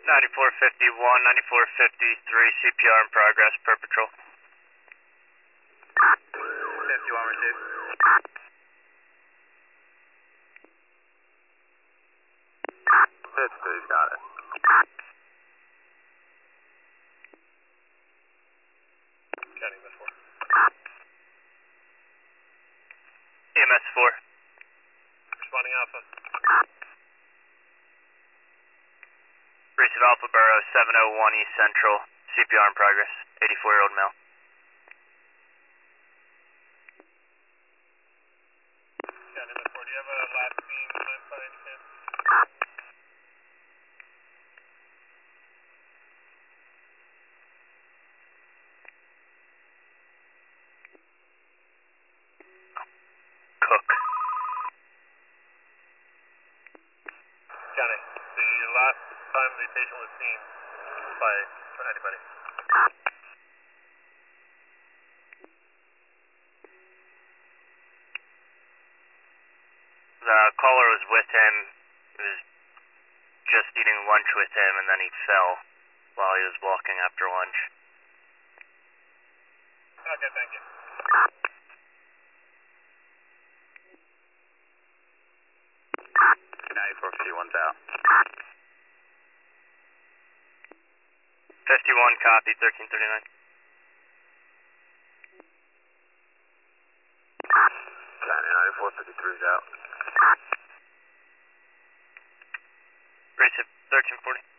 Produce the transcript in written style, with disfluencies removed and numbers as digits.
9451, 9453, CPR in progress per patrol. 51 received. Pittsburgh's got it. County EMS 4. EMS 4. Responding Alpha. Receive Alpha Borough 701 East Central, CPR in progress, 84-year-old male. County EMS 4, do you have a last scene time by any chance? Cook. County, the last time the patient was seen by anybody. The caller was with him. He was just eating lunch with him, and then he fell while he was walking after lunch. Okay, thank you. Okay, 9451's out. 51, copy, 1339. County 9453's out. Receive 1340.